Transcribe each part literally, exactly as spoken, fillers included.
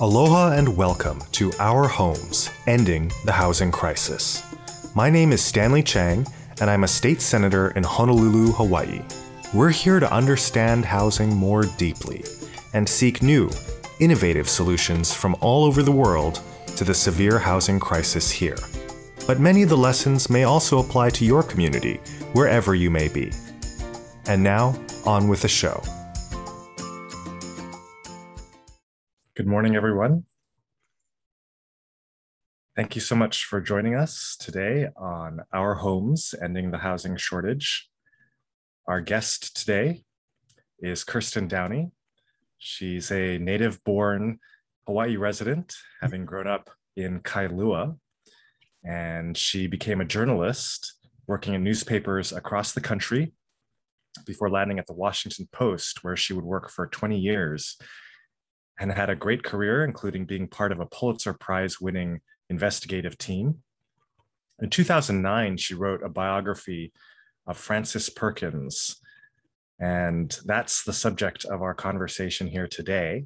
Aloha and welcome to Our Homes, Ending the Housing Crisis. My name is Stanley Chang, and I'm a state senator in Honolulu, Hawaii. We're here to understand housing more deeply and seek new, innovative solutions from all over the world to the severe housing crisis here. But many of the lessons may also apply to your community, wherever you may be. And now, on with the show. Good morning, everyone. Thank you so much for joining us today on Our Homes, Ending the Housing Shortage. Our guest today is Kirsten Downey. She's a native-born Hawaii resident, having grown up in Kailua, and she became a journalist working in newspapers across the country before landing at the Washington Post, where she would work for twenty years. And had a great career, including being part of a Pulitzer Prize-winning investigative team. In two thousand nine, she wrote a biography of Frances Perkins, and that's the subject of our conversation here today.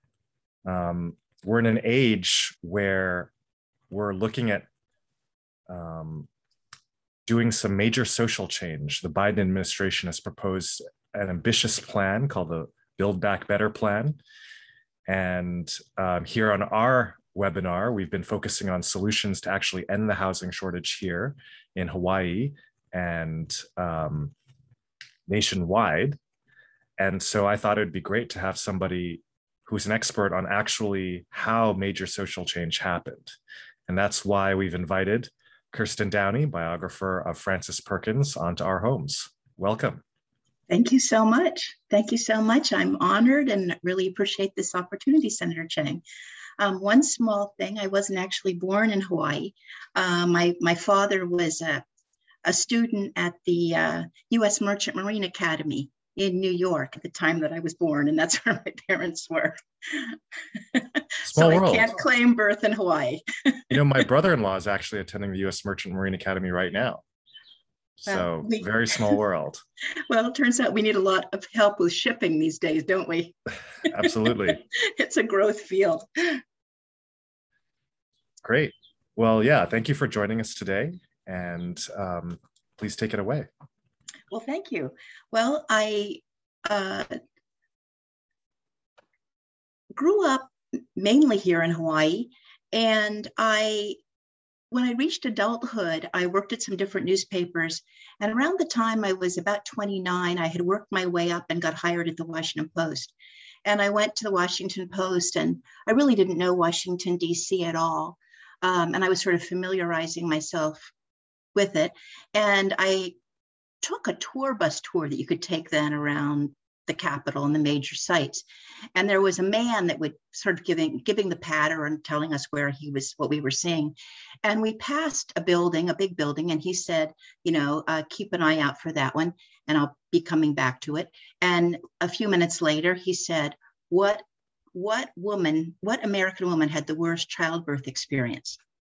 Um, we're in an age where we're looking at um, doing some major social change. The Biden administration has proposed an ambitious plan called the Build Back Better plan. And um, here on our webinar, we've been focusing on solutions to actually end the housing shortage here in Hawaii and um, nationwide. And so I thought it'd be great to have somebody who's an expert on actually how major social change happened. And that's why we've invited Kirsten Downey, biographer of Frances Perkins, onto Our Homes. Welcome. Thank you so much. Thank you so much. I'm honored and really appreciate this opportunity, Senator Chang. Um, one small thing, I wasn't actually born in Hawaii. Uh, my, my father was a, a student at the uh, U S Merchant Marine Academy in New York at the time that I was born, and that's where my parents were. Small so world. I can't claim birth in Hawaii. You know, my brother-in-law is actually attending the U S Merchant Marine Academy right now. So well, we, very small world. Well, it turns out we need a lot of help with shipping these days, don't we? Absolutely. It's a growth field. Great. Well, yeah, thank you for joining us today. And um, please take it away. Well, thank you. Well, I uh, grew up mainly here in Hawaii, and I When I reached adulthood, I worked at some different newspapers. And around the time I was about twenty-nine, I had worked my way up and got hired at the Washington Post. And I went to the Washington Post, and I really didn't know Washington, D C at all. Um, and I was sort of familiarizing myself with it. And I took a tour bus tour that you could take then around the Capitol and the major sites. And there was a man that would sort of giving giving the patter and telling us where he was, what we were seeing. And we passed a building, a big building, and he said, you know, uh, keep an eye out for that one, and I'll be coming back to it. And a few minutes later, he said, what, what woman, what American woman had the worst childbirth experience?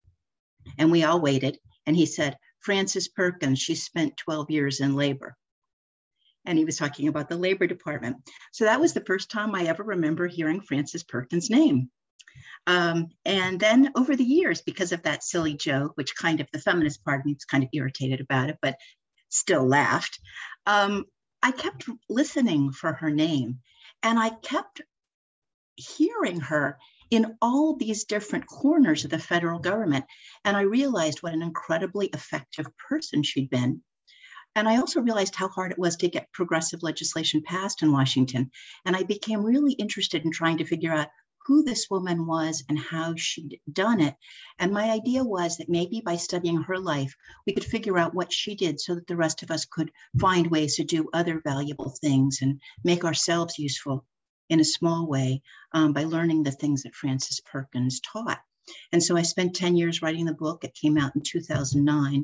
And we all waited. And he said, Frances Perkins, she spent twelve years in labor. And he was talking about the Labor Department. So that was the first time I ever remember hearing Frances Perkins' name. Um, and then over the years, because of that silly joke, which kind of the feminist part of me was kind of irritated about it, but still laughed, um, I kept listening for her name. And I kept hearing her in all these different corners of the federal government. And I realized what an incredibly effective person she'd been. And I also realized how hard it was to get progressive legislation passed in Washington. And I became really interested in trying to figure out who this woman was and how she'd done it. And my idea was that maybe by studying her life, we could figure out what she did so that the rest of us could find ways to do other valuable things and make ourselves useful in a small way um, by learning the things that Frances Perkins taught. And so I spent ten years writing the book. It came out in two thousand nine.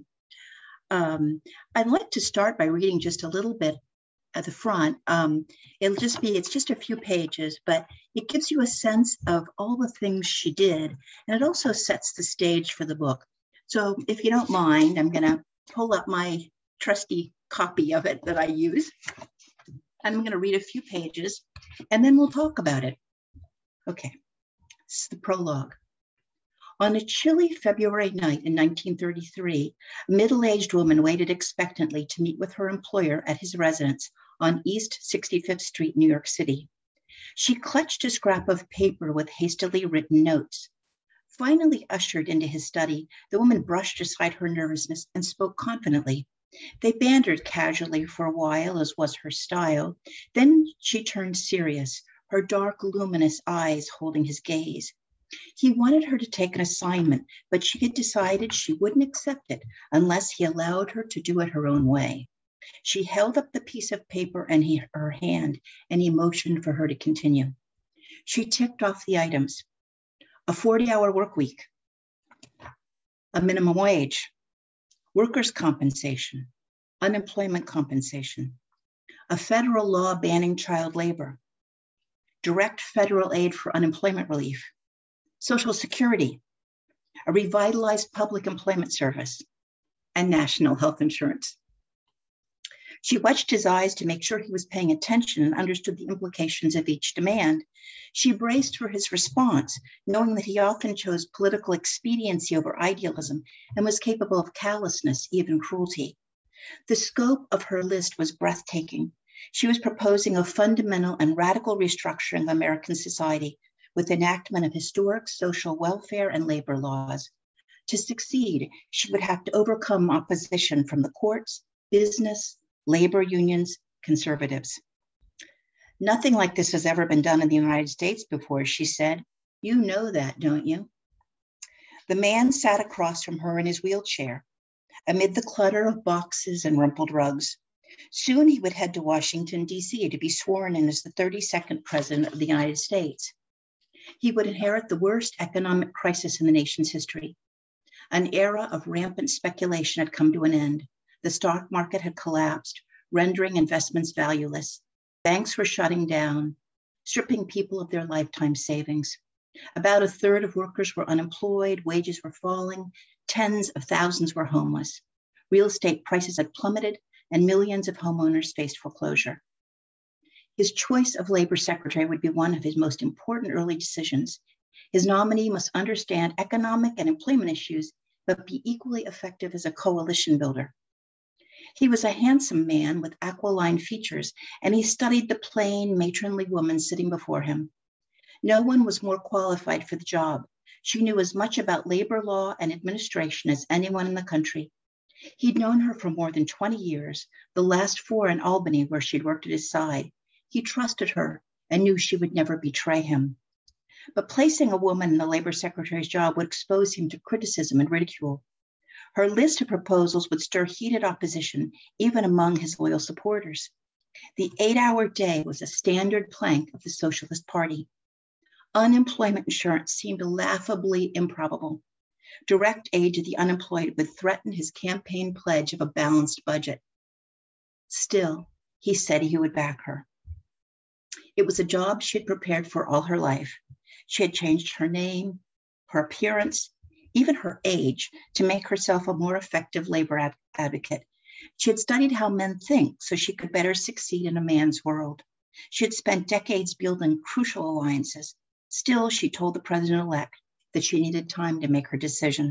Um, I'd like to start by reading just a little bit at the front. Um, it'll just be, it's just a few pages, but it gives you a sense of all the things she did. And it also sets the stage for the book. So if you don't mind, I'm gonna pull up my trusty copy of it that I use. And I'm gonna read a few pages and then we'll talk about it. Okay. This is the prologue. On a chilly February night in nineteen thirty-three, a middle-aged woman waited expectantly to meet with her employer at his residence on East sixty-fifth Street, New York City. She clutched a scrap of paper with hastily written notes. Finally ushered into his study, the woman brushed aside her nervousness and spoke confidently. They bantered casually for a while, as was her style. Then she turned serious, her dark, luminous eyes holding his gaze. He wanted her to take an assignment, but she had decided she wouldn't accept it unless he allowed her to do it her own way. She held up the piece of paper in he, her hand, and he motioned for her to continue. She ticked off the items. A forty-hour work week, a minimum wage, workers' compensation, unemployment compensation, a federal law banning child labor, direct federal aid for unemployment relief, Social Security, a revitalized public employment service, and national health insurance. She watched his eyes to make sure he was paying attention and understood the implications of each demand. She braced for his response, knowing that he often chose political expediency over idealism and was capable of callousness, even cruelty. The scope of her list was breathtaking. She was proposing a fundamental and radical restructuring of American society with enactment of historic social welfare and labor laws. To succeed, she would have to overcome opposition from the courts, business, labor unions, conservatives. Nothing like this has ever been done in the United States before, she said. You know that, don't you? The man sat across from her in his wheelchair, amid the clutter of boxes and rumpled rugs. Soon he would head to Washington, D C to be sworn in as the thirty-second president of the United States. He would inherit the worst economic crisis in the nation's history. An era of rampant speculation had come to an end. The stock market had collapsed, rendering investments valueless. Banks were shutting down, stripping people of their lifetime savings. About a third of workers were unemployed, wages were falling, tens of thousands were homeless. Real estate prices had plummeted, and millions of homeowners faced foreclosure. His choice of labor secretary would be one of his most important early decisions. His nominee must understand economic and employment issues, but be equally effective as a coalition builder. He was a handsome man with aquiline features, and he studied the plain, matronly woman sitting before him. No one was more qualified for the job. She knew as much about labor law and administration as anyone in the country. He'd known her for more than twenty years, the last four in Albany, where she'd worked at his side. He trusted her and knew she would never betray him. But placing a woman in the labor secretary's job would expose him to criticism and ridicule. Her list of proposals would stir heated opposition, even among his loyal supporters. The eight-hour day was a standard plank of the Socialist Party. Unemployment insurance seemed laughably improbable. Direct aid to the unemployed would threaten his campaign pledge of a balanced budget. Still, he said he would back her. It was a job she had prepared for all her life. She had changed her name, her appearance, even her age, to make herself a more effective labor ad- advocate. She had studied how men think so she could better succeed in a man's world. She had spent decades building crucial alliances. Still, she told the president-elect that she needed time to make her decision.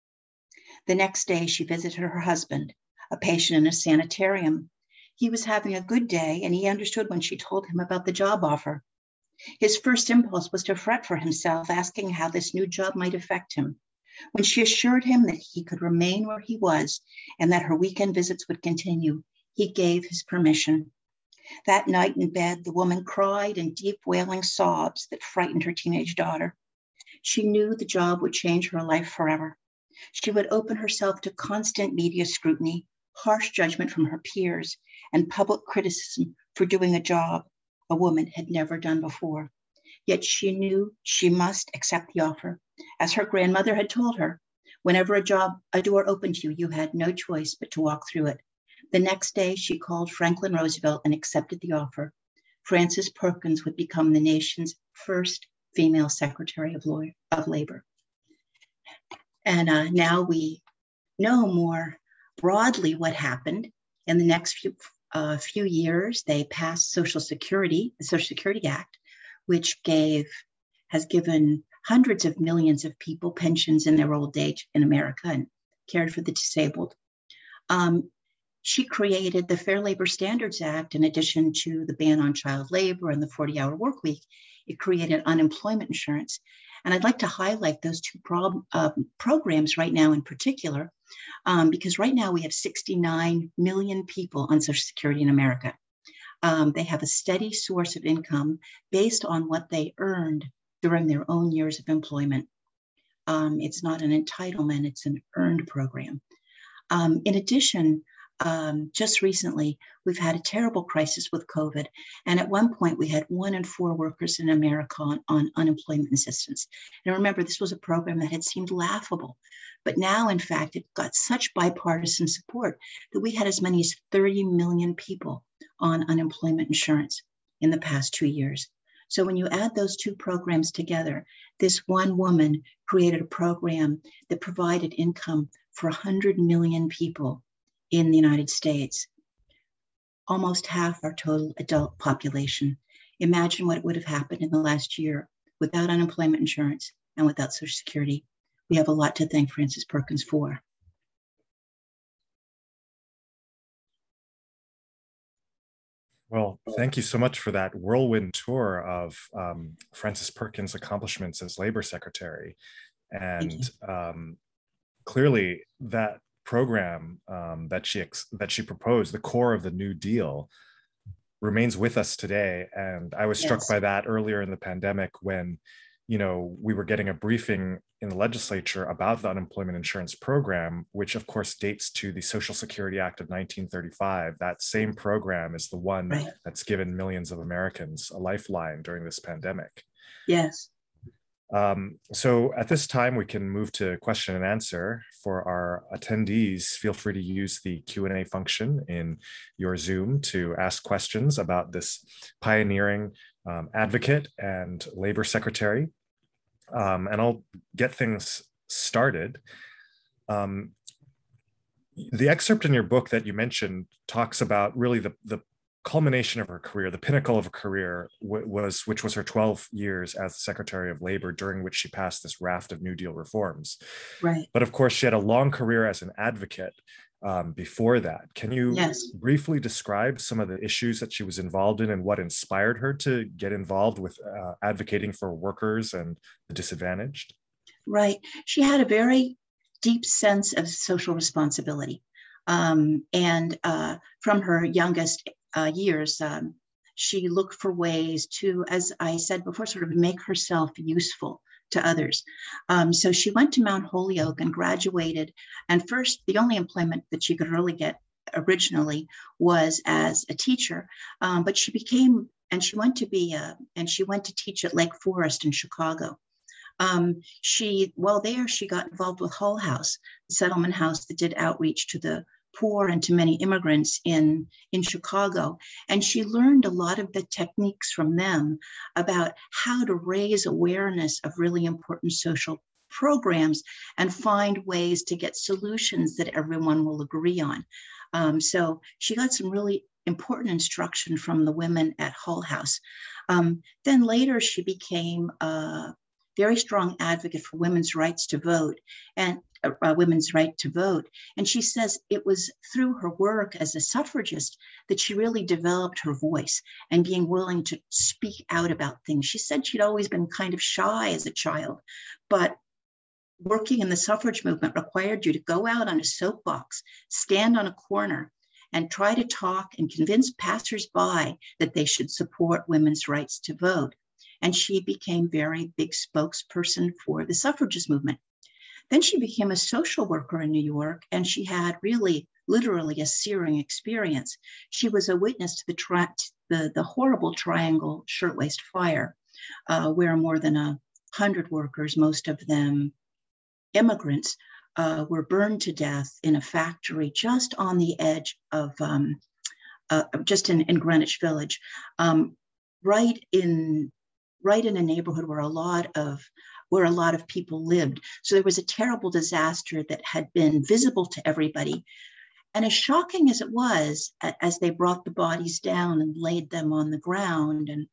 The next day, she visited her husband, a patient in a sanitarium. He was having a good day, and he understood when she told him about the job offer. His first impulse was to fret for himself, asking how this new job might affect him. When she assured him that he could remain where he was and that her weekend visits would continue, he gave his permission. That night in bed, the woman cried in deep wailing sobs that frightened her teenage daughter. She knew the job would change her life forever. She would open herself to constant media scrutiny, harsh judgment from her peers, and public criticism for doing a job a woman had never done before. Yet she knew she must accept the offer. As her grandmother had told her, whenever a job, a door opened to you, you had no choice but to walk through it. The next day, she called Franklin Roosevelt and accepted the offer. Frances Perkins would become the nation's first female Secretary of, Lawyer, of Labor. And uh, now we know more broadly what happened. In the next few, uh, few years, they passed Social Security, the Social Security Act, which gave, has given hundreds of millions of people pensions in their old age in America and cared for the disabled. Um, she created the Fair Labor Standards Act. In addition to the ban on child labor and the forty hour work week, it created unemployment insurance. And I'd like to highlight those two pro- uh, programs right now in particular, um, because right now we have sixty-nine million people on Social Security in America. Um, they have a steady source of income based on what they earned during their own years of employment. Um, it's not an entitlement, it's an earned program. Um, in addition, um, just recently, we've had a terrible crisis with COVID. And at one point, we had one in four workers in America on, on unemployment assistance. And remember, this was a program that had seemed laughable. But now, in fact, it got such bipartisan support that we had as many as thirty million people on unemployment insurance in the past two years. So when you add those two programs together, this one woman created a program that provided income for one hundred million people in the United States, almost half our total adult population. Imagine what would have happened in the last year without unemployment insurance and without Social Security. We have a lot to thank Frances Perkins for. Well, thank you so much for that whirlwind tour of um, Frances Perkins' accomplishments as Labor Secretary. And um, clearly that program um, that she ex- that she proposed, the core of the New Deal, remains with us today. And I was struck Yes. by that earlier in the pandemic when, you know, we were getting a briefing in the legislature about the unemployment insurance program, which of course dates to the Social Security Act of nineteen thirty-five. That same program is the one Right. that's given millions of Americans a lifeline during this pandemic. Yes. Um, so at this time, we can move to question and answer. For our attendees, feel free to use the Q and A function in your Zoom to ask questions about this pioneering um, advocate and labor secretary. Um, and I'll get things started. Um, the excerpt in your book that you mentioned talks about really the, the culmination of her career, the pinnacle of her career was, which was her twelve years as Secretary of Labor, during which she passed this raft of New Deal reforms. Right. But of course, she had a long career as an advocate um, before that. Can you Yes. briefly describe some of the issues that she was involved in and what inspired her to get involved with uh, advocating for workers and the disadvantaged? Right. She had a very deep sense of social responsibility. Um, and uh, from her youngest uh, years, um, she looked for ways to, as I said before, sort of make herself useful to others. Um, so she went to Mount Holyoke and graduated. And first, the only employment that she could really get originally was as a teacher. Um, but she became, and she went to be, a, and she went to teach at Lake Forest in Chicago. Um, she, while there, she got involved with Hull House, the settlement house that did outreach to the poor and to many immigrants in, in Chicago. And she learned a lot of the techniques from them about how to raise awareness of really important social programs and find ways to get solutions that everyone will agree on. Um, so she got some really important instruction from the women at Hull House. Um, then later she became a very strong advocate for women's rights to vote and uh, women's right to vote. And she says it was through her work as a suffragist that she really developed her voice and being willing to speak out about things. She said she'd always been kind of shy as a child, but working in the suffrage movement required you to go out on a soapbox, stand on a corner, and try to talk and convince passersby that they should support women's rights to vote. And she became very big spokesperson for the suffragist movement. Then she became a social worker in New York, and she had really, literally a searing experience. She was a witness to the, tri- the, the horrible Triangle Shirtwaist Fire, uh, where more than a hundred workers, most of them immigrants, uh, were burned to death in a factory just on the edge of, um, uh, just in, in Greenwich Village, um, right in right in a neighborhood where a lot of where a lot of people lived. So there was a terrible disaster that had been visible to everybody. And as shocking as it was, as they brought the bodies down and laid them on the ground and,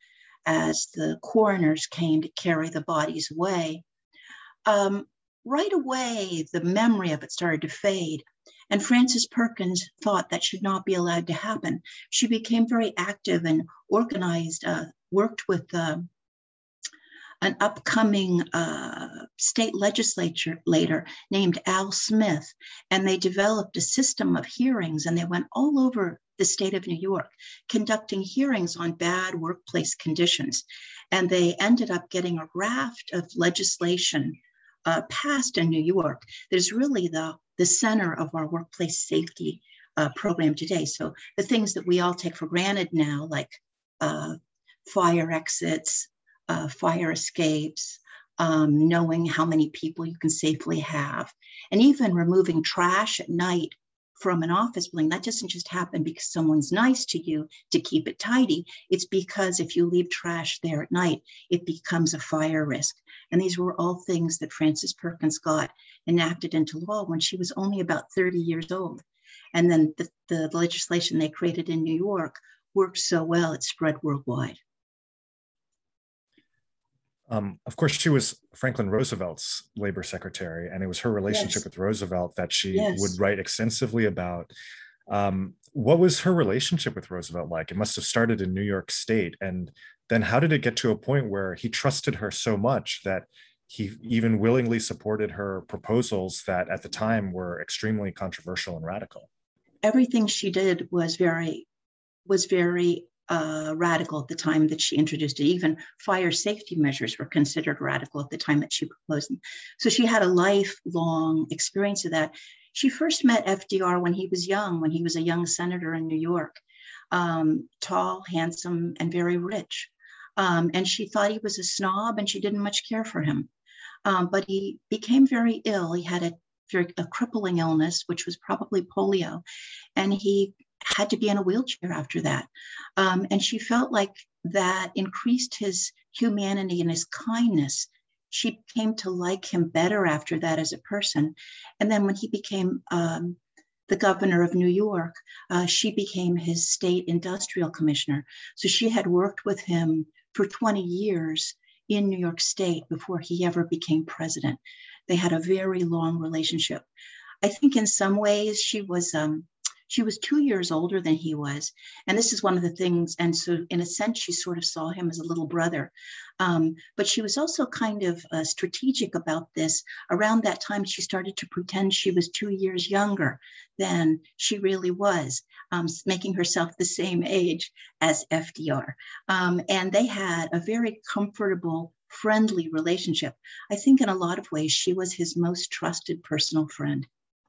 as the coroners came to carry the bodies away. Um, right away, the memory of it started to fade. And Frances Perkins thought that should not be allowed to happen. She became very active and organized, uh, worked with uh, an upcoming uh, state legislature later named Al Smith, and they developed a system of hearings, and they went all over the state of New York conducting hearings on bad workplace conditions. And they ended up getting a raft of legislation uh, passed in New York that is really the, the center of our workplace safety uh, program today. So the things that we all take for granted now, like uh, fire exits, Uh, fire escapes, um, knowing how many people you can safely have, and even removing trash at night from an office building. That doesn't just happen because someone's nice to you to keep it tidy. It's because if you leave trash there at night, it becomes a fire risk. And these were all things that Frances Perkins got enacted into law when she was only about thirty years old. And then the, the legislation they created in New York worked so well, it spread worldwide. Um, of course, she was Franklin Roosevelt's labor secretary, and it was her relationship Yes. with Roosevelt that she Yes. would write extensively about. Um, what was her relationship with Roosevelt like? It must have started in New York State. And then how did it get to a point where he trusted her so much that he even willingly supported her proposals that at the time were extremely controversial and radical? Everything she did was very, was very uh, radical at the time that she introduced it. Even fire safety measures were considered radical at the time that she proposed them. So she had a lifelong experience of that. She first met F D R when he was young, when he was a young senator in New York, um, tall, handsome, and very rich. Um, and she thought he was a snob and she didn't much care for him. Um, but he became very ill. He had a, a crippling illness, which was probably polio. And he had to be in a wheelchair after that. Um, and she felt like that increased his humanity and his kindness. She came to like him better after that as a person. And then when he became um, the governor of New York, uh, she became his state industrial commissioner. So she had worked with him for twenty years in New York State before he ever became president. They had a very long relationship. I think in some ways she was um, she was two years older than he was. And this is one of the things. And so in a sense, she sort of saw him as a little brother. Um, but she was also kind of uh, strategic about this. Around that time, she started to pretend she was two years younger than she really was, um, making herself the same age as F D R. Um, and they had a very comfortable, friendly relationship. I think in a lot of ways, she was his most trusted personal friend.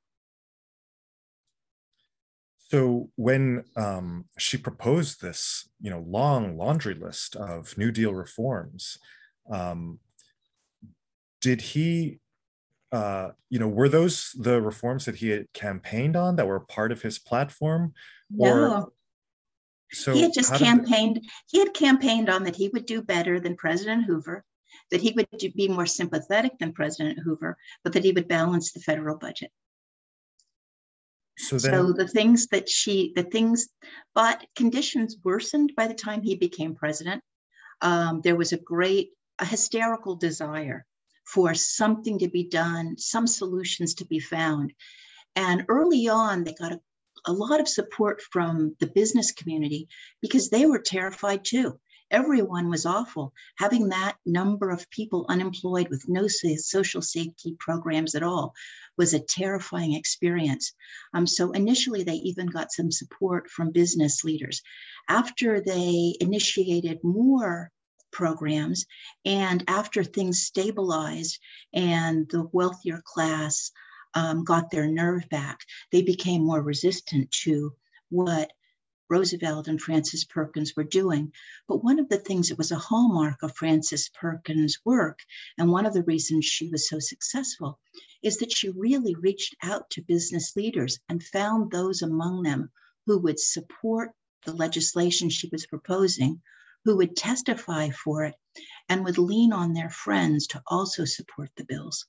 So when um, she proposed this, you know, long laundry list of New Deal reforms, um, did he, uh, you know, were those the reforms that he had campaigned on that were part of his platform? No. Or so he had just how campaigned. The... He had campaigned on that he would do better than President Hoover, that he would do, be more sympathetic than President Hoover, but that he would balance the federal budget. So, then, so the things that she, the things, but conditions worsened by the time he became president. Um, there was a great, a hysterical desire for something to be done, some solutions to be found. And early on, they got a, a lot of support from the business community because they were terrified too. Everyone was awful. Having that number of people unemployed with no social safety programs at all was a terrifying experience. Um, so initially, they even got some support from business leaders. After they initiated more programs and after things stabilized and the wealthier class um, got their nerve back, they became more resistant to what Roosevelt and Frances Perkins were doing. But one of the things that was a hallmark of Frances Perkins' work, and one of the reasons she was so successful, is that she really reached out to business leaders and found those among them who would support the legislation she was proposing, who would testify for it, and would lean on their friends to also support the bills.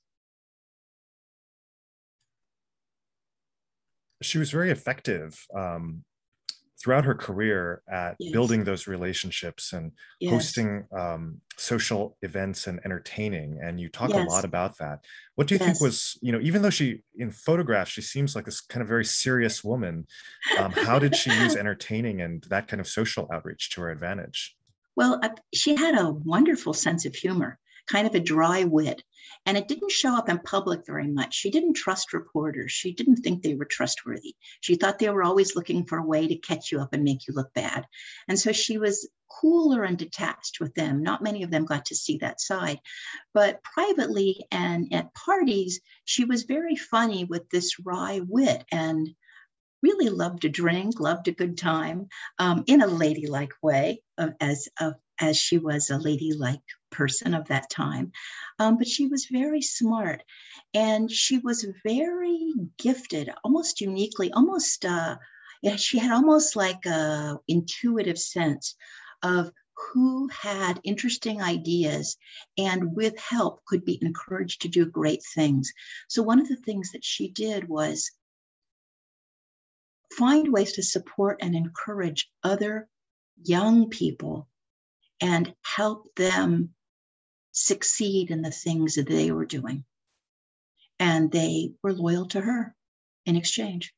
She was very effective. Um... throughout her career at Yes. building those relationships and Yes. hosting um, social events and entertaining. And you talk a lot Yes. about that. What do you think Yes. was, you know, even though she, in photographs, she seems like this kind of very serious woman, um, how did she use entertaining and that kind of social outreach to her advantage? Well, uh, she had a wonderful sense of humor, kind of a dry wit, and it didn't show up in public very much. She didn't trust reporters. She didn't think they were trustworthy. She thought they were always looking for a way to catch you up and make you look bad. And so she was cooler and detached with them. Not many of them got to see that side. But privately and at parties, she was very funny with this wry wit and really loved to drink, loved a good time, um, in a ladylike way, uh, as uh, as she was a ladylike person of that time. Um, but she was very smart, and she was very gifted, almost uniquely, almost. Uh, yeah, she had almost like a intuitive sense of who had interesting ideas and with help could be encouraged to do great things. So one of the things that she did was find ways to support and encourage other young people and help them succeed in the things that they were doing. And they were loyal to her in exchange.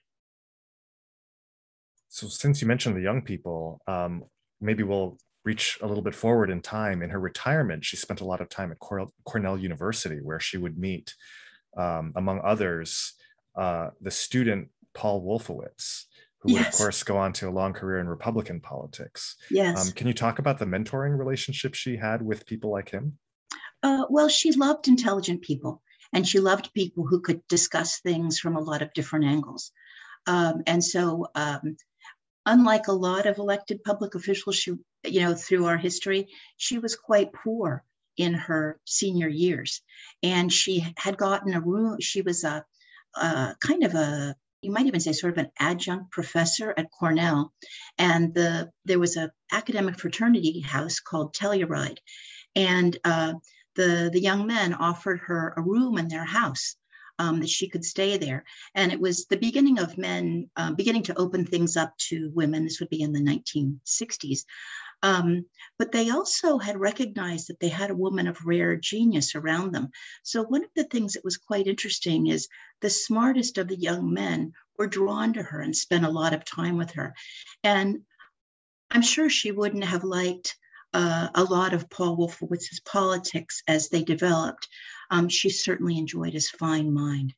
So since you mentioned the young people, um, maybe we'll reach a little bit forward in time. In her retirement, she spent a lot of time at Cornell University, where she would meet, um, among others, uh, the student Paul Wolfowitz, who would, of Yes, course, go on to a long career in Republican politics. Um, yes. can you talk about the mentoring relationship she had with people like him? Uh, well, she loved intelligent people, and she loved people who could discuss things from a lot of different angles. Um, and so, um, unlike a lot of elected public officials, she, you know, through our history, she was quite poor in her senior years, and she had gotten a room. She was a, a kind of a, you might even say, sort of an adjunct professor at Cornell, and the there was a academic fraternity house called Telluride, and uh, the the young men offered her a room in their house, um, that she could stay there. And it was the beginning of men uh, beginning to open things up to women. This would be in the nineteen sixties. Um, but they also had recognized that they had a woman of rare genius around them. So one of the things that was quite interesting is the smartest of the young men were drawn to her and spent a lot of time with her. And I'm sure she wouldn't have liked uh, a lot of Paul Wolfowitz's politics as they developed. Um, she certainly enjoyed his fine mind.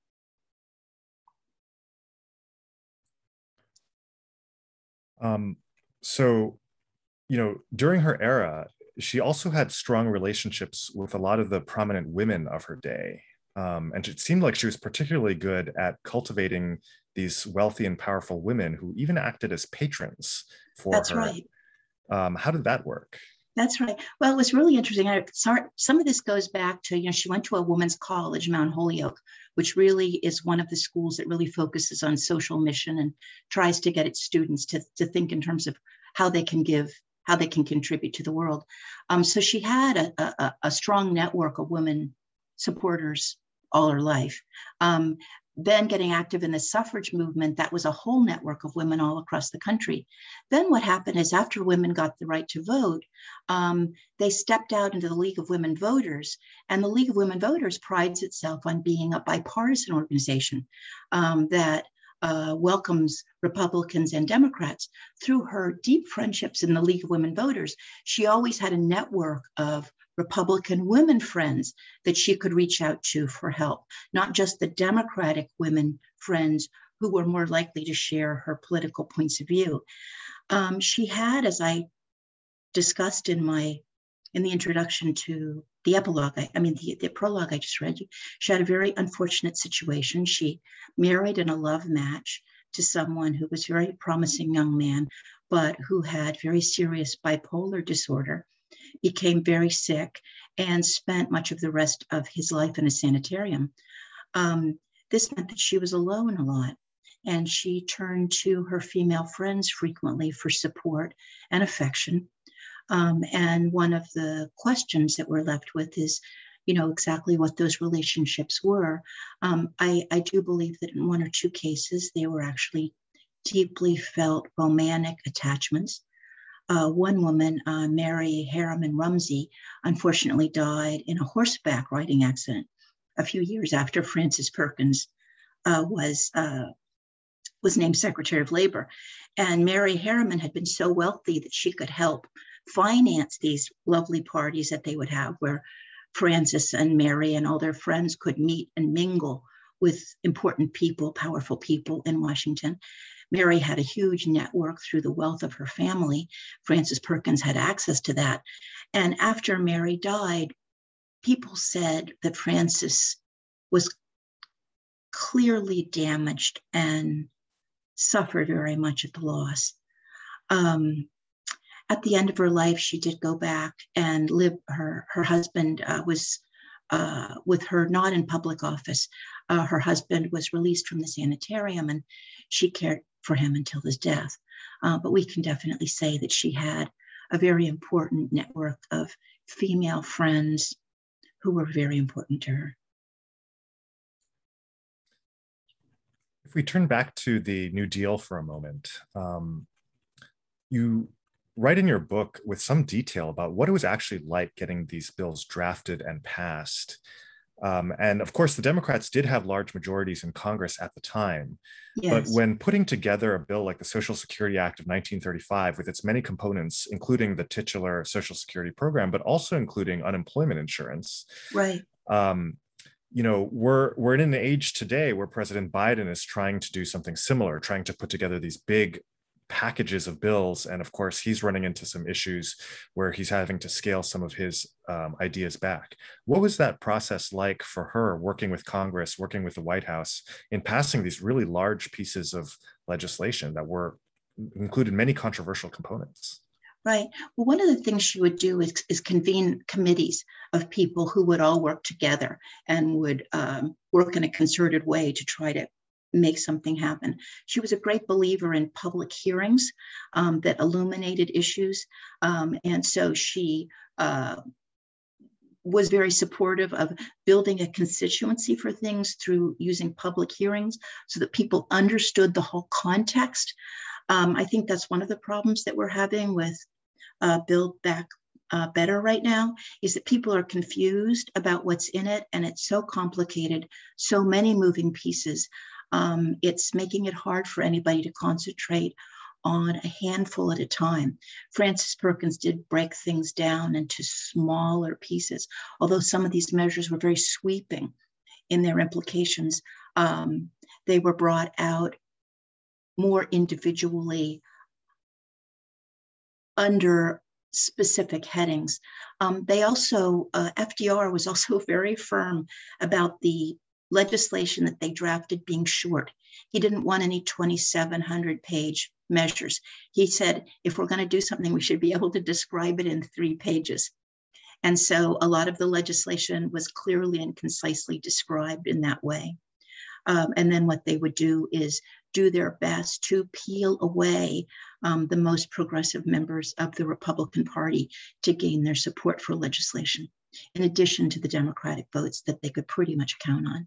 Um, so, you know, during her era, she also had strong relationships with a lot of the prominent women of her day. Um, and it seemed like she was particularly good at cultivating these wealthy and powerful women who even acted as patrons for That's her. right. Um, how did that work? That's right. Well, it was really interesting. I, some of this goes back to, you know, she went to a women's college, Mount Holyoke, which really is one of the schools that really focuses on social mission and tries to get its students to, to think in terms of how they can give, how they can contribute to the world. Um, so she had a, a, a strong network of women supporters all her life. Um, then getting active in the suffrage movement, that was a whole network of women all across the country. Then what happened is after women got the right to vote, um, they stepped out into the League of Women Voters. And the League of Women Voters prides itself on being a bipartisan organization um, that uh, welcomes Republicans and Democrats. Through her deep friendships in the League of Women Voters, she always had a network of Republican women friends that she could reach out to for help, not just the Democratic women friends who were more likely to share her political points of view. Um, she had, as I discussed in my in the introduction to the epilogue, I, I mean the, the prologue I just read you, she had a very unfortunate situation. She married in a love match to someone who was a very promising young man, but who had very serious bipolar disorder, became very sick, and spent much of the rest of his life in a sanitarium. Um, this meant that she was alone a lot, and she turned to her female friends frequently for support and affection. Um, and one of the questions that we're left with is, you know, exactly what those relationships were. Um, I, I do believe that in one or two cases, they were actually deeply felt romantic attachments. Uh, one woman, uh, Mary Harriman Rumsey, unfortunately died in a horseback riding accident a few years after Frances Perkins uh, was uh, was named Secretary of Labor. And Mary Harriman had been so wealthy that she could help finance these lovely parties that they would have, where Frances and Mary and all their friends could meet and mingle with important people, powerful people in Washington. Mary had a huge network through the wealth of her family. Frances Perkins had access to that. And after Mary died, people said that Frances was clearly damaged and suffered very much at the loss. Um, at the end of her life, she did go back and live. Her, her husband uh, was uh, with her, not in public office. Uh, her husband was released from the sanitarium, and she cared for him until his death. Uh, but we can definitely say that she had a very important network of female friends who were very important to her. If we turn back to the New Deal for a moment, um, you write in your book with some detail about what it was actually like getting these bills drafted and passed. Um, and of course, the Democrats did have large majorities in Congress at the time. Yes. But when putting together a bill like the Social Security Act of nineteen thirty-five with its many components, including the titular Social Security program, but also including unemployment insurance, right. Um, you know, we're we're in an age today where President Biden is trying to do something similar, trying to put together these big packages of bills. And of course, he's running into some issues where he's having to scale some of his um, ideas back. What was that process like for her, working with Congress, working with the White House in passing these really large pieces of legislation that were included many controversial components? Right. Well, one of the things she would do is, is convene committees of people who would all work together and would um, work in a concerted way to try to make something happen. She was a great believer in public hearings um, that illuminated issues. Um, and so she uh, was very supportive of building a constituency for things through using public hearings so that people understood the whole context. Um, I think that's one of the problems that we're having with uh, Build Back uh, Better right now, is that people are confused about what's in it, and it's so complicated, so many moving pieces. Um, it's making it hard for anybody to concentrate on a handful at a time. Frances Perkins did break things down into smaller pieces, although some of these measures were very sweeping in their implications. Um, they were brought out more individually under specific headings. Um, they also, uh, F D R was also very firm about the legislation that they drafted being short. He didn't want any twenty-seven hundred page measures. He said, if we're going to do something, we should be able to describe it in three pages. And so a lot of the legislation was clearly and concisely described in that way. Um, and then what they would do is do their best to peel away um, the most progressive members of the Republican Party to gain their support for legislation, in addition to the Democratic votes that they could pretty much count on.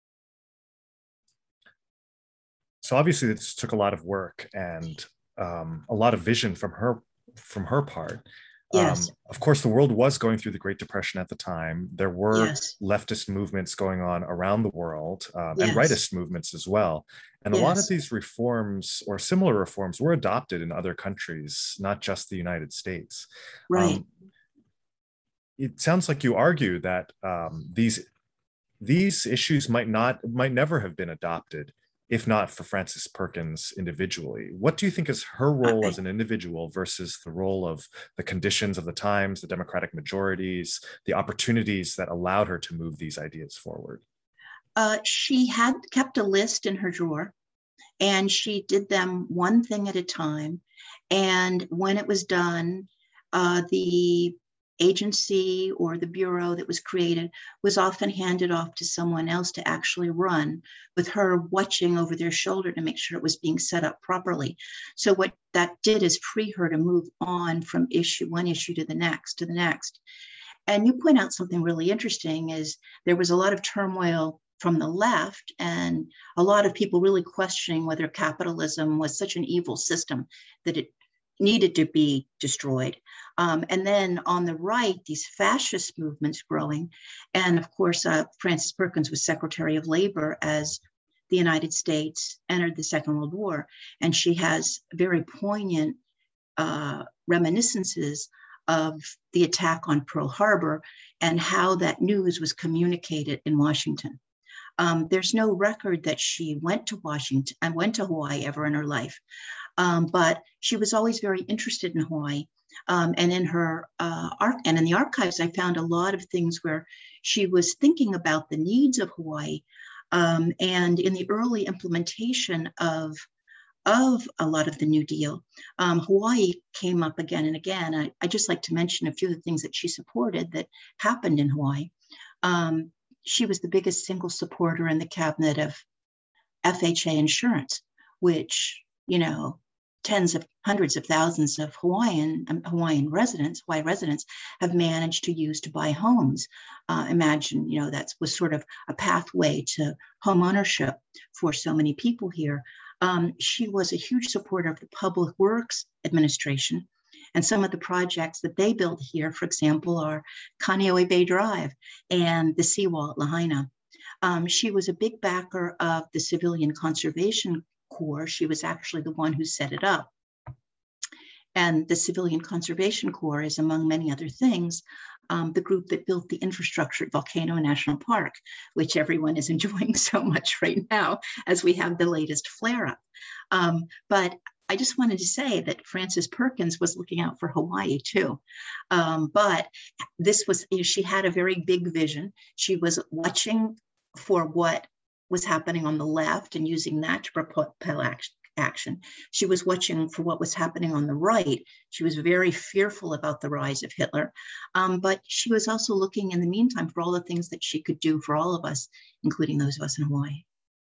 So obviously this took a lot of work and um, a lot of vision from her from her part. Yes. Um, of course, the world was going through the Great Depression at the time. There were yes. leftist movements going on around the world um, yes. and rightist movements as well. And yes. a lot of these reforms or similar reforms were adopted in other countries, not just the United States. Right. Um, it sounds like you argue that um, these these issues might not might never have been adopted if not for Frances Perkins individually. What do you think is her role as an individual versus the role of the conditions of the times, the Democratic majorities, the opportunities that allowed her to move these ideas forward? Uh, she had kept a list in her drawer, and she did them one thing at a time. And when it was done, uh, the agency or the bureau that was created was often handed off to someone else to actually run, with her watching over their shoulder to make sure it was being set up properly. So what that did is free her to move on from issue one issue to the next, to the next. And you point out something really interesting is there was a lot of turmoil from the left, and a lot of people really questioning whether capitalism was such an evil system that it needed to be destroyed. Um, and then on the right, these fascist movements growing. And of course, uh, Frances Perkins was Secretary of Labor as the United States entered the Second World War. And she has very poignant uh, reminiscences of the attack on Pearl Harbor and how that news was communicated in Washington. Um, there's no record that she went to Washington and went to Hawaii ever in her life. Um, but she was always very interested in Hawaii. Um, and in her uh, arc and in the archives, I found a lot of things where she was thinking about the needs of Hawaii. Um, and in the early implementation of, of a lot of the New Deal, um, Hawaii came up again and again. I, I just like to mention a few of the things that she supported that happened in Hawaii. Um, she was the biggest single supporter in the cabinet of F H A Insurance, which, you know, tens of hundreds of thousands of Hawaiian um, Hawaiian residents, Hawaii residents, have managed to use to buy homes. Uh, imagine, you know, that was sort of a pathway to home ownership for so many people here. Um, she was a huge supporter of the Public Works Administration, and some of the projects that they built here, for example, are Kaneohe Bay Drive and the seawall at Lahaina. Um, she was a big backer of the Civilian Conservation Corps. She was actually the one who set it up. And the Civilian Conservation Corps is, among many other things, um, the group that built the infrastructure at Volcano National Park, which everyone is enjoying so much right now as we have the latest flare-up. Um, but I just wanted to say that Frances Perkins was looking out for Hawaii too. Um, but this was, you know, she had a very big vision. She was watching for what was happening on the left and using that to propel action. She was watching for what was happening on the right. She was very fearful about the rise of Hitler, um, but she was also looking in the meantime for all the things that she could do for all of us, including those of us in Hawaii.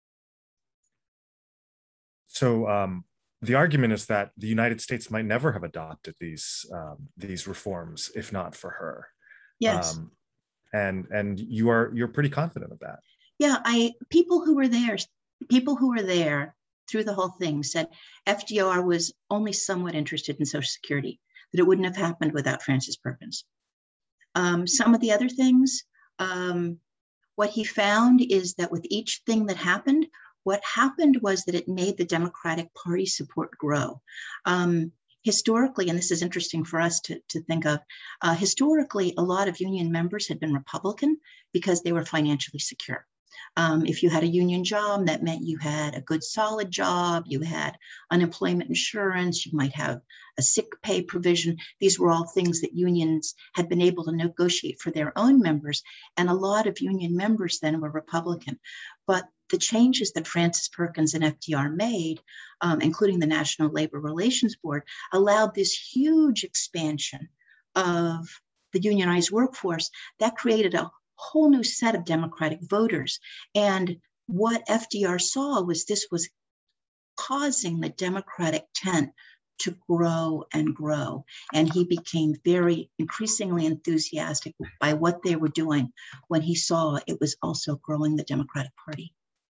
So um, the argument is that the United States might never have adopted these um, these reforms if not for her. Yes. Um, and and you are you're pretty confident of that. Yeah, I people who were there, people who were there through the whole thing said F D R was only somewhat interested in Social Security, that it wouldn't have happened without Frances Perkins. Um, some of the other things, um, what he found is that with each thing that happened, what happened was that it made the Democratic Party support grow. Um, historically, and this is interesting for us to, to think of, uh, historically, a lot of union members had been Republican because they were financially secure. Um, if you had a union job, that meant you had a good, solid job, you had unemployment insurance, you might have a sick pay provision. These were all things that unions had been able to negotiate for their own members. And a lot of union members then were Republican. But the changes that Frances Perkins and F D R made, um, including the National Labor Relations Board, allowed this huge expansion of the unionized workforce that created a whole new set of Democratic voters. And what F D R saw was this was causing the Democratic tent to grow and grow. And he became very increasingly enthusiastic by what they were doing when he saw it was also growing the Democratic Party.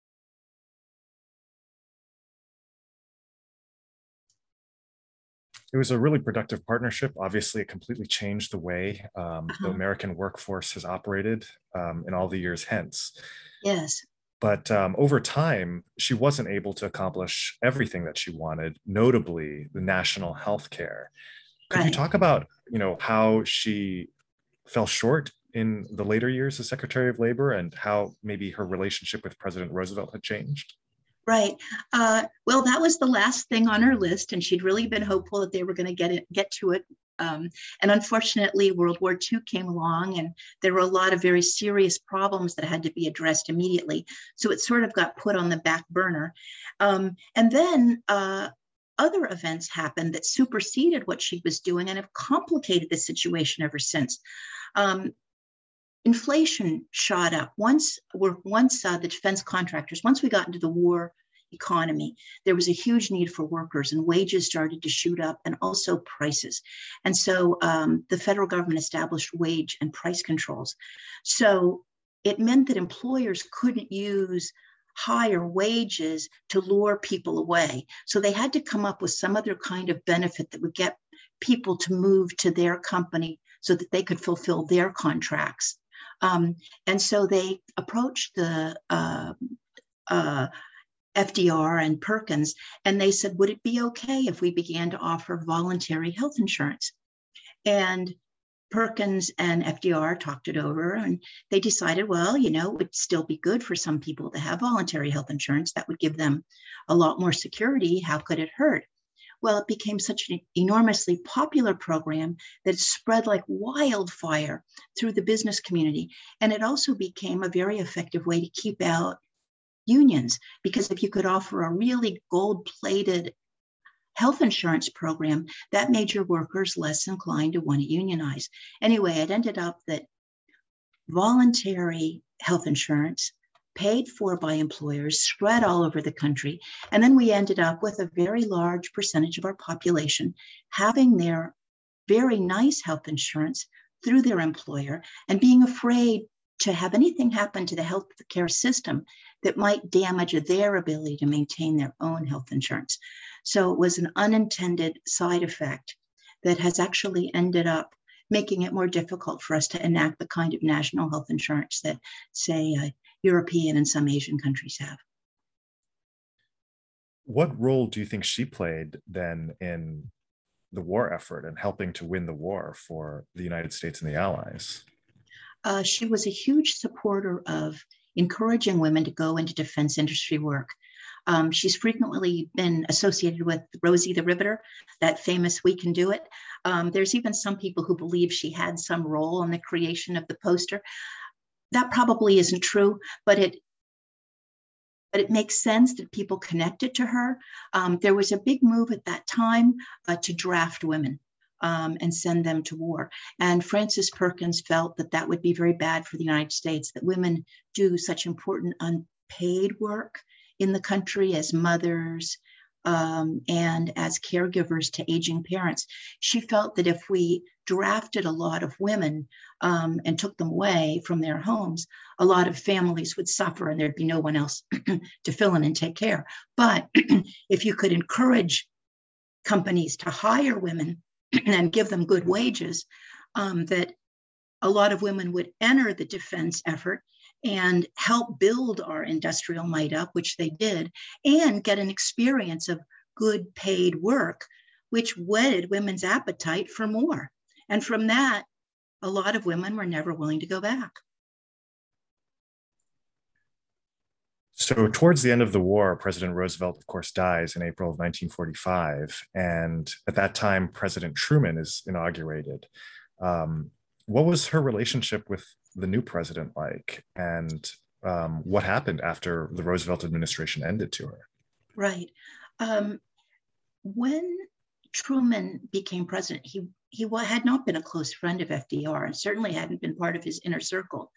It was a really productive partnership. Obviously, it completely changed the way um, uh-huh. the American workforce has operated um, in all the years hence. Yes. But um, over time, she wasn't able to accomplish everything that she wanted, notably the national health care. Could right. you talk about, you know, how she fell short in the later years as Secretary of Labor and how maybe her relationship with President Roosevelt had changed? Right. Uh, well, that was the last thing on her list, and she'd really been hopeful that they were going to get it, get to it. Um, and unfortunately, World War Two came along, and there were a lot of very serious problems that had to be addressed immediately. So it sort of got put on the back burner. Um, and then uh, other events happened that superseded what she was doing and have complicated the situation ever since. Um, Inflation shot up. Once, we're, once uh, the defense contractors, once we got into the war economy, there was a huge need for workers and wages started to shoot up and also prices. And so um, the federal government established wage and price controls. So it meant that employers couldn't use higher wages to lure people away. So they had to come up with some other kind of benefit that would get people to move to their company so that they could fulfill their contracts. Um, and so they approached the uh, uh, F D R and Perkins, and they said, would it be okay if we began to offer voluntary health insurance? And Perkins and F D R talked it over, and they decided, well, you know, it would still be good for some people to have voluntary health insurance. That would give them a lot more security. How could it hurt? Well, it became such an enormously popular program that it spread like wildfire through the business community. And it also became a very effective way to keep out unions, because if you could offer a really gold-plated health insurance program, that made your workers less inclined to want to unionize. Anyway, it ended up that voluntary health insurance paid for by employers spread all over the country. And then we ended up with a very large percentage of our population having their very nice health insurance through their employer and being afraid to have anything happen to the healthcare system that might damage their ability to maintain their own health insurance. So it was an unintended side effect that has actually ended up making it more difficult for us to enact the kind of national health insurance that, say, uh, European and some Asian countries have. What role do you think she played then in the war effort and helping to win the war for the United States and the Allies? Uh, she was a huge supporter of encouraging women to go into defense industry work. Um, she's frequently been associated with Rosie the Riveter, that famous We Can Do It. Um, there's even some people who believe she had some role in the creation of the poster. That probably isn't true, but it but it makes sense that people connected to her. Um, there was a big move at that time uh, to draft women um, and send them to war. And Frances Perkins felt that that would be very bad for the United States, that women do such important unpaid work in the country as mothers um, and as caregivers to aging parents. She felt that if we drafted a lot of women um, and took them away from their homes, a lot of families would suffer and there'd be no one else to fill in and take care. But if you could encourage companies to hire women and give them good wages, um, that a lot of women would enter the defense effort and help build our industrial might up, which they did, and get an experience of good paid work, which whetted women's appetite for more. And from that, a lot of women were never willing to go back. So towards the end of the war, President Roosevelt, of course, dies in April of nineteen forty-five. And at that time, President Truman is inaugurated. Um, what was her relationship with the new president like? And um, what happened after the Roosevelt administration ended to her? Right. Um, when Truman became president, he, he had not been a close friend of F D R and certainly hadn't been part of his inner circle.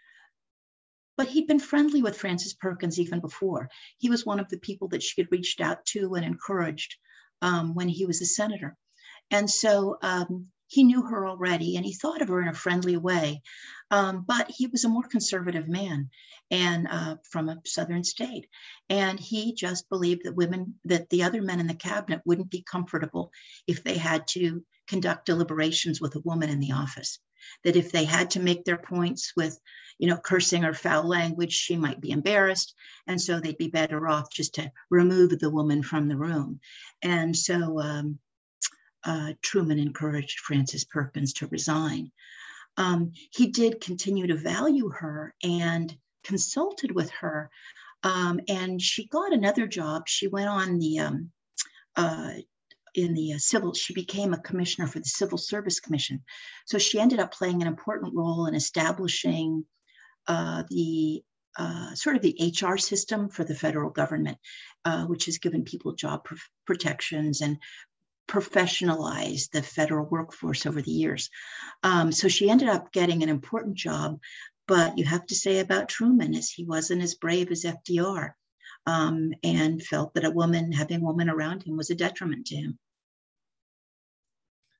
But he'd been friendly with Frances Perkins even before. He was one of the people that she had reached out to and encouraged um, when he was a senator. And so um, he knew her already and he thought of her in a friendly way. Um, but he was a more conservative man and uh, from a southern state. And he just believed that women, that the other men in the cabinet wouldn't be comfortable if they had to conduct deliberations with a woman in the office. That if they had to make their points with, you know, cursing or foul language, she might be embarrassed. And so they'd be better off just to remove the woman from the room. And so um, uh, Truman encouraged Frances Perkins to resign. Um, he did continue to value her and consulted with her. Um, and she got another job. She went on the um, uh, in the uh, civil, she became a commissioner for the Civil Service Commission. So she ended up playing an important role in establishing uh, the uh, sort of the H R system for the federal government, uh, which has given people job pr- protections and professionalized the federal workforce over the years. Um, so she ended up getting an important job, but you have to say about Truman is he wasn't as brave as F D R. Um, and felt that a woman, having a woman around him was a detriment to him.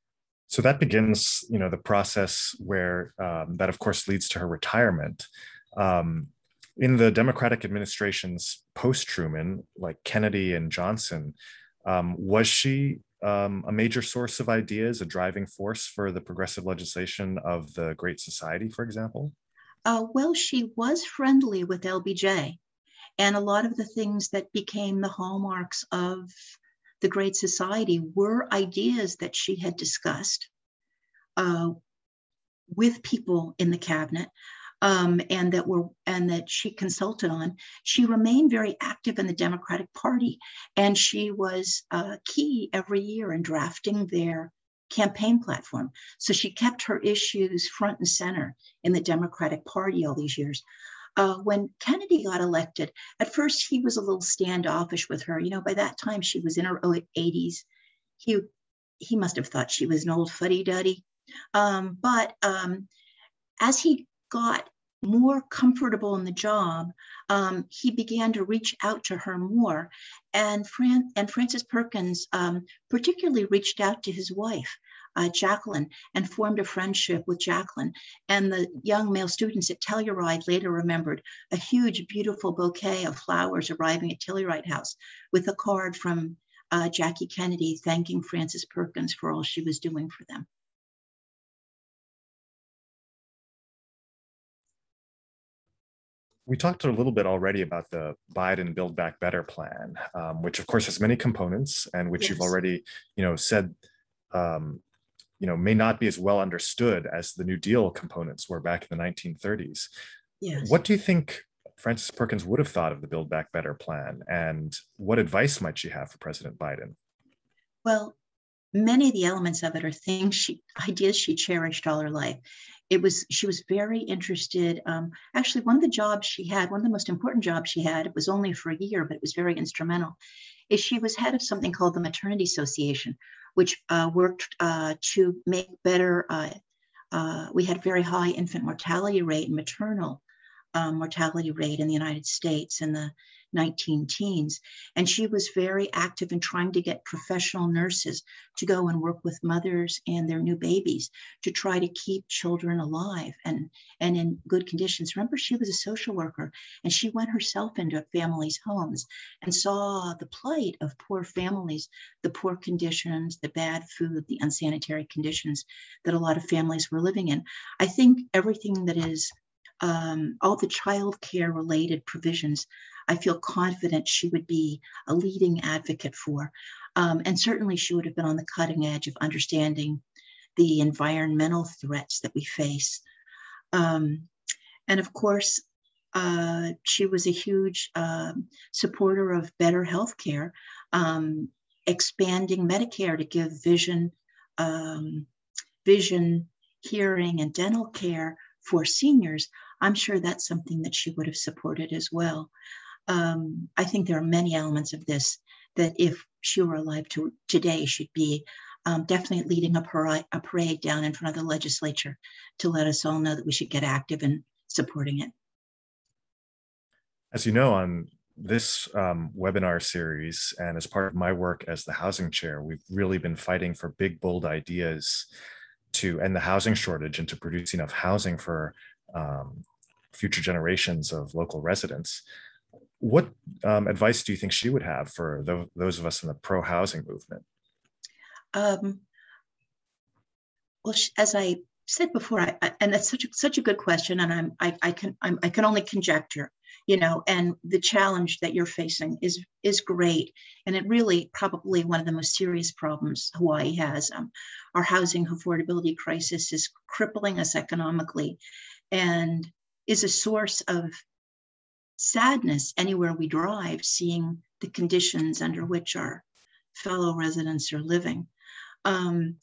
So that begins, you know, the process where um, that, of course, leads to her retirement. Um, in the Democratic administrations post-Truman, like Kennedy and Johnson, um, was she um, a major source of ideas, a driving force for the progressive legislation of the Great Society, for example? Uh, well, she was friendly with L B J, and a lot of the things that became the hallmarks of the Great Society were ideas that she had discussed uh, with people in the cabinet, um, and that were and that she consulted on. She remained very active in the Democratic Party, and she was uh, key every year in drafting their campaign platform. So she kept her issues front and center in the Democratic Party all these years. Uh, when Kennedy got elected, at first he was a little standoffish with her. You know, by that time she was in her eighties. He he must have thought she was an old fuddy-duddy. Um, but um, as he got more comfortable in the job, um, he began to reach out to her more. And, Fran- and Frances Perkins um, particularly reached out to his wife, uh, Jacqueline, and formed a friendship with Jacqueline. And the young male students at Telluride later remembered a huge, beautiful bouquet of flowers arriving at Telluride House with a card from uh, Jackie Kennedy thanking Frances Perkins for all she was doing for them. We talked a little bit already about the Biden Build Back Better plan, um, which of course has many components and which Yes. you've already, you know, said, um, you know, may not be as well understood as the New Deal components were back in the nineteen thirties. Yes. What do you think Frances Perkins would have thought of the Build Back Better plan, and what advice might she have for President Biden? Well, many of the elements of it are things she, ideas she cherished all her life. It was, she was very interested. Um, actually, one of the jobs she had, one of the most important jobs she had, it was only for a year, but it was very instrumental, is she was head of something called the Maternity Association, which uh, worked uh, to make better, uh, uh, we had very high infant mortality rate and maternal um, mortality rate in the United States in the nineteen teens. And she was very active in trying to get professional nurses to go and work with mothers and their new babies to try to keep children alive and, and in good conditions. Remember, she was a social worker, and she went herself into families' homes and saw the plight of poor families, the poor conditions, the bad food, the unsanitary conditions that a lot of families were living in. I think everything that is Um, all the child care related provisions, I feel confident she would be a leading advocate for. Um, and certainly she would have been on the cutting edge of understanding the environmental threats that we face. Um, and of course, uh, she was a huge um, supporter of better healthcare, um, expanding Medicare to give vision, um, vision, hearing, and dental care for seniors. I'm sure that's something that she would have supported as well. Um, I think there are many elements of this that if she were alive to, today, she'd be um, definitely leading a parade, a parade down in front of the legislature to let us all know that we should get active in supporting it. As you know, on this um, webinar series, and as part of my work as the housing chair, we've really been fighting for big, bold ideas to end the housing shortage and to produce enough housing for um, future generations of local residents. What um, advice do you think she would have for th those of us in the pro-housing movement? Um, well, as I said before, I, I, and that's such a, such a good question, and I'm I, I can I'm, I can only conjecture, you know. And the challenge that you're facing is is great, and it really probably one of the most serious problems Hawaii has. Um, our housing affordability crisis is crippling us economically, and is a source of sadness anywhere we drive, seeing the conditions under which our fellow residents are living. Um,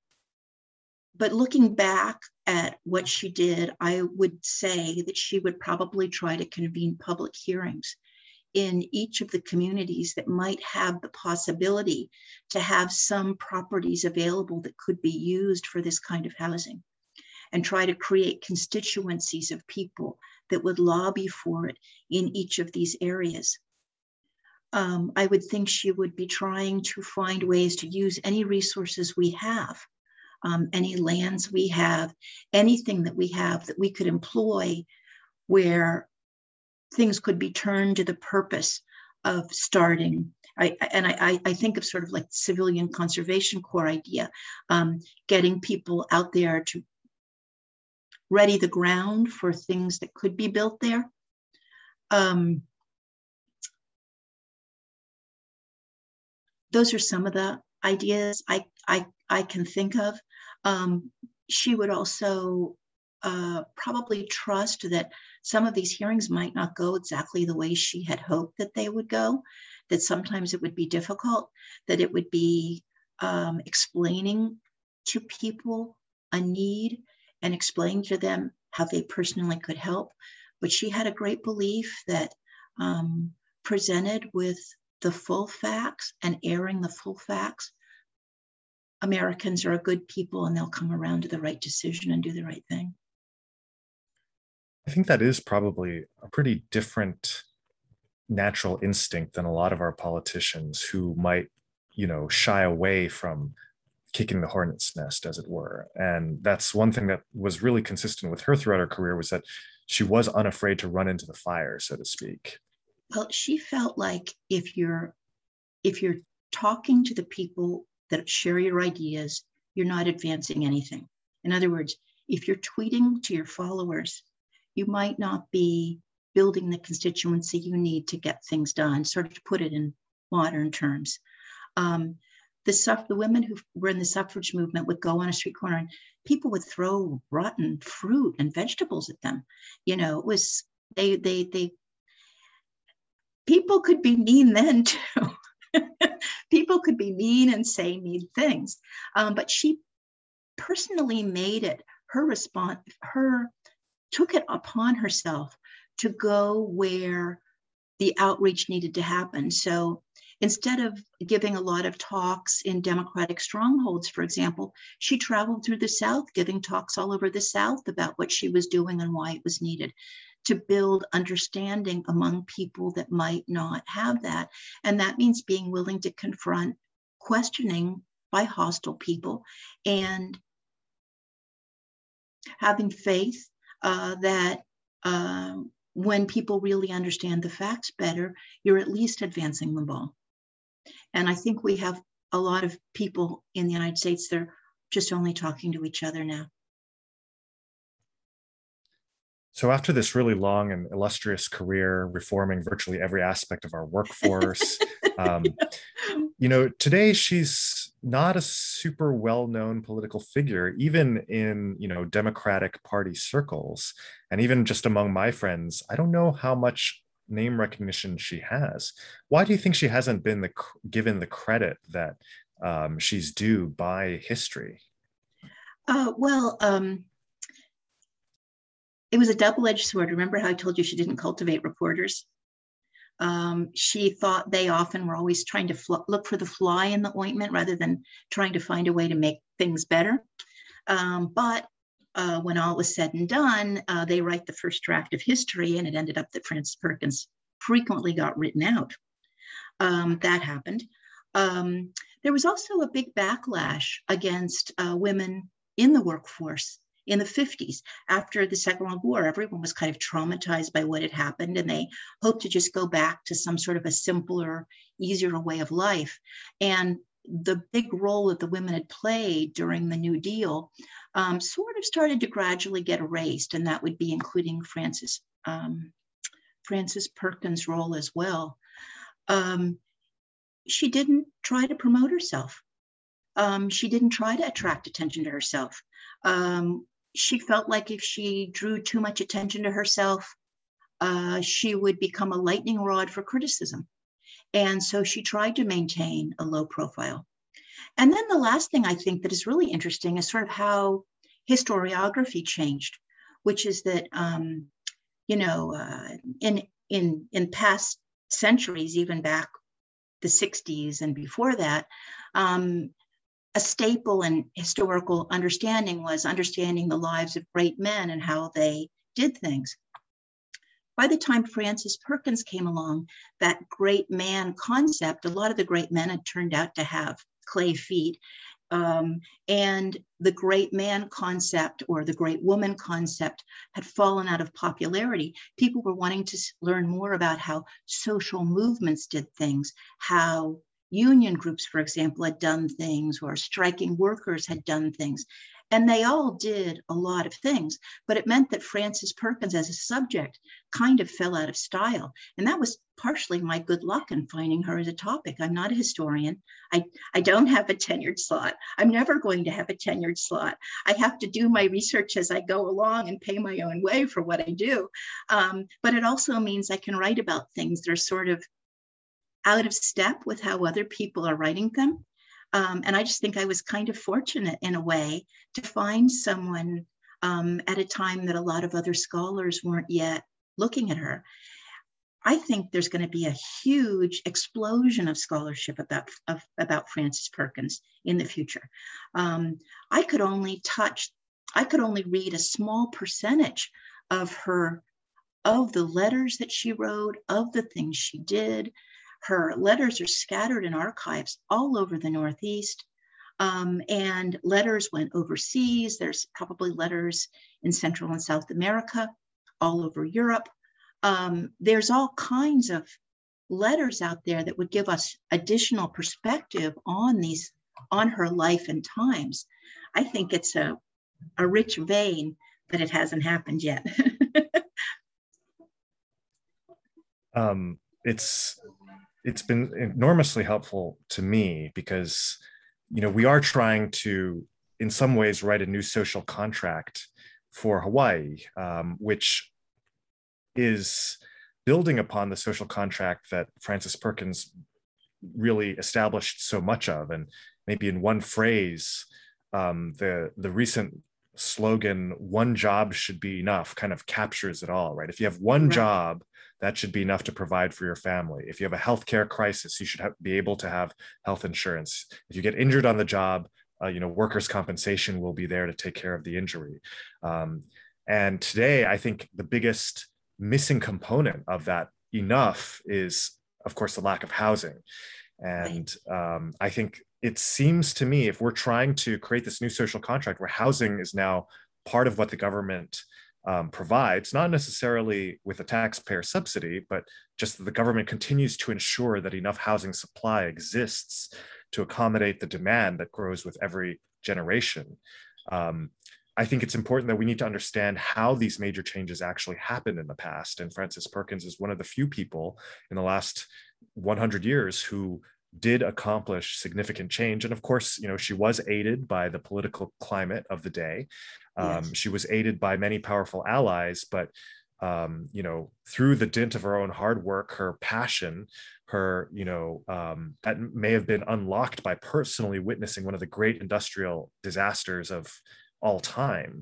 But looking back at what she did, I would say that she would probably try to convene public hearings in each of the communities that might have the possibility to have some properties available that could be used for this kind of housing, and try to create constituencies of people that would lobby for it in each of these areas. Um, I would think she would be trying to find ways to use any resources we have, Um, any lands we have, anything that we have that we could employ where things could be turned to the purpose of starting. I, and I, I think of sort of like civilian conservation corps idea, um, getting people out there to ready the ground for things that could be built there. Um, those are some of the ideas I, I, I can think of. Um, she would also uh, probably trust that some of these hearings might not go exactly the way she had hoped that they would go, that sometimes it would be difficult, that it would be um, explaining to people a need and explaining to them how they personally could help. But she had a great belief that um, presented with the full facts and airing the full facts, Americans are a good people and they'll come around to the right decision and do the right thing. I think that is probably a pretty different natural instinct than a lot of our politicians who might, you know, shy away from kicking the hornet's nest, as it were. And that's one thing that was really consistent with her throughout her career, was that she was unafraid to run into the fire, so to speak. Well, she felt like if you're if you're talking to the people that share your ideas, you're not advancing anything. In other words, if you're tweeting to your followers, you might not be building the constituency you need to get things done, sort of to put it in modern terms. Um, the, suff- the women who were in the suffrage movement would go on a street corner and people would throw rotten fruit and vegetables at them. You know, it was, they, they, they, people could be mean then too. People could be mean and say mean things. Um, but she personally made it her response, her took it upon herself to go where the outreach needed to happen. So instead of giving a lot of talks in Democratic strongholds, for example, she traveled through the South, giving talks all over the South about what she was doing and why it was needed, to build understanding among people that might not have that. And that means being willing to confront questioning by hostile people and having faith uh, that uh, when people really understand the facts better, you're at least advancing the ball. And I think we have a lot of people in the United States that are just only talking to each other now. So after this really long and illustrious career, reforming virtually every aspect of our workforce, um, you know, today she's not a super well-known political figure, even in, you know, Democratic Party circles. And even just among my friends, I don't know how much name recognition she has. Why do you think she hasn't been the, given the credit that um, she's due by history? Uh, well, um, it was a double-edged sword. Remember how I told you she didn't cultivate reporters? Um, she thought they often were always trying to fl- look for the fly in the ointment rather than trying to find a way to make things better. Um, but uh, when all was said and done, uh, they write the first draft of history, and it ended up that Frances Perkins frequently got written out. Um, that happened. Um, there was also a big backlash against uh, women in the workforce. In the fifties, after the Second World War, everyone was kind of traumatized by what had happened, and they hoped to just go back to some sort of a simpler, easier way of life. And the big role that the women had played during the New Deal um, sort of started to gradually get erased, and that would be including Frances, um, Frances Perkins' role as well. Um, she didn't try to promote herself. Um, she didn't try to attract attention to herself. Um, she felt like if she drew too much attention to herself, uh, she would become a lightning rod for criticism. And so she tried to maintain a low profile. And then the last thing I think that is really interesting is sort of how historiography changed, which is that, um, you know, uh, in, in, in past centuries, even back the sixties and before that, um, a staple in historical understanding was understanding the lives of great men and how they did things. By the time Frances Perkins came along, that great man concept, a lot of the great men had turned out to have clay feet, Um, and the great man concept or the great woman concept had fallen out of popularity. People were wanting to learn more about how social movements did things, how union groups, for example, had done things, or striking workers had done things. And they all did a lot of things, but it meant that Frances Perkins as a subject kind of fell out of style. And that was partially my good luck in finding her as a topic. I'm not a historian. I, I don't have a tenured slot. I'm never going to have a tenured slot. I have to do my research as I go along and pay my own way for what I do. Um, but it also means I can write about things that are sort of out of step with how other people are writing them. Um, and I just think I was kind of fortunate in a way to find someone um, at a time that a lot of other scholars weren't yet looking at her. I think there's going to be a huge explosion of scholarship about, of, about Frances Perkins in the future. Um, I could only touch, I could only read a small percentage of her, of the letters that she wrote, of the things she did. Her letters are scattered in archives all over the Northeast, um, and letters went overseas. There's probably letters in Central and South America, all over Europe. Um, there's all kinds of letters out there that would give us additional perspective on these, on her life and times. I think it's a, a rich vein, but it hasn't happened yet. um, it's it's been enormously helpful to me because, you know, we are trying to, in some ways, write a new social contract for Hawaii, um, which is building upon the social contract that Frances Perkins really established so much of. And maybe in one phrase, um, the, the recent slogan, "one job should be enough," kind of captures it all, right? If you have one Right. job, that should be enough to provide for your family. If you have a healthcare crisis, you should have, be able to have health insurance. If you get injured on the job, uh, you know, workers' compensation will be there to take care of the injury. Um, and today, I think the biggest missing component of that enough is, of course, the lack of housing. And um, I think it seems to me, if we're trying to create this new social contract where housing is now part of what the government um, provides, not necessarily with a taxpayer subsidy, but just that the government continues to ensure that enough housing supply exists to accommodate the demand that grows with every generation. Um, I think it's important that we need to understand how these major changes actually happened in the past. And Frances Perkins is one of the few people in the last one hundred years who did accomplish significant change. And of course, you know, she was aided by the political climate of the day. Um, Yes. She was aided by many powerful allies, but um, you know, through the dint of her own hard work, her passion, her, you know, um, that may have been unlocked by personally witnessing one of the great industrial disasters of all time.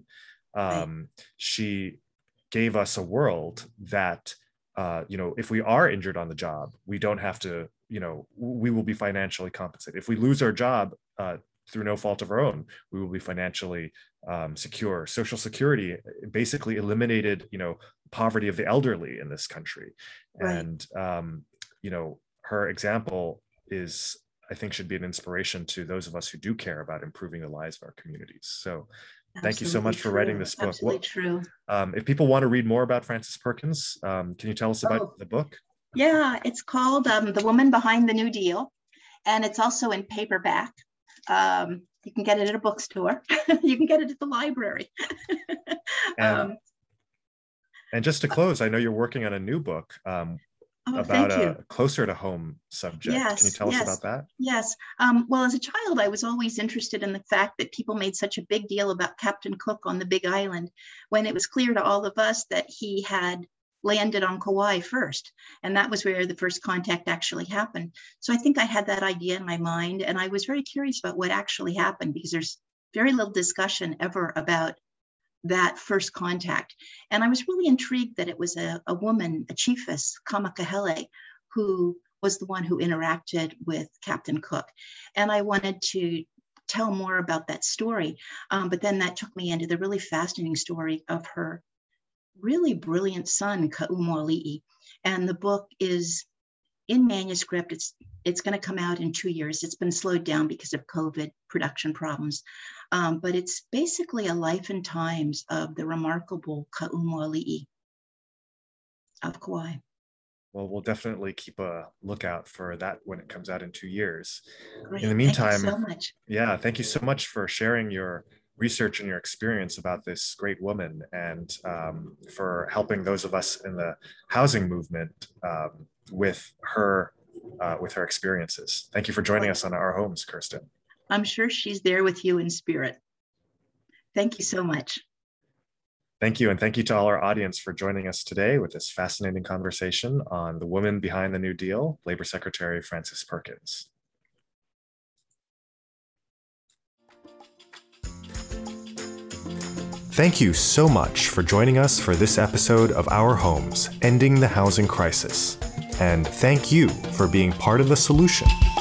Um, she gave us a world that, uh, you know, if we are injured on the job, we don't have to, you know, we will be financially compensated. If we lose our job uh, through no fault of our own, we will be financially um, secure. Social Security basically eliminated, you know, poverty of the elderly in this country. Right. And, um, you know, her example is, I think, should be an inspiration to those of us who do care about improving the lives of our communities. So thank you so Absolutely much for true. writing this book. Absolutely What, true. um, if people want to read more about Frances Perkins, um, can you tell us about Oh, the book? yeah, it's called um, The Woman Behind the New Deal, and it's also in paperback. Um, you can get it at a bookstore. You can get it at the library. And, um, and just to close, I know you're working on a new book um, oh, about thank you. a closer to home subject. Can you Yes, tell us yes, about that? yes. Um, well, as a child, I was always interested in the fact that people made such a big deal about Captain Cook on the Big Island when it was clear to all of us that he had landed on Kauai first. And that was where the first contact actually happened. So I think I had that idea in my mind, and I was very curious about what actually happened because there's very little discussion ever about that first contact. And I was really intrigued that it was a, a woman, a chiefess, Kamakahele, who was the one who interacted with Captain Cook. And I wanted to tell more about that story. Um, but then that took me into the really fascinating story of her really brilliant son, Ka'umoli'i. And the book is in manuscript. It's it's going to come out in two years. It's been slowed down because of COVID production problems. Um, but it's basically a life and times of the remarkable Ka'umuali'i of Kauai. Well, we'll definitely keep a lookout for that when it comes out in two years. Great. In the meantime, thank you so much. Yeah, thank you so much for sharing your research and your experience about this great woman, and um, for helping those of us in the housing movement um, with her uh, with her experiences. Thank you for joining us on Our Homes, Kirsten. I'm sure she's there with you in spirit. Thank you so much. Thank you, and thank you to all our audience for joining us today with this fascinating conversation on the woman behind the New Deal, Labor Secretary Frances Perkins. Thank you so much for joining us for this episode of Our Homes, Ending the Housing Crisis. And thank you for being part of the solution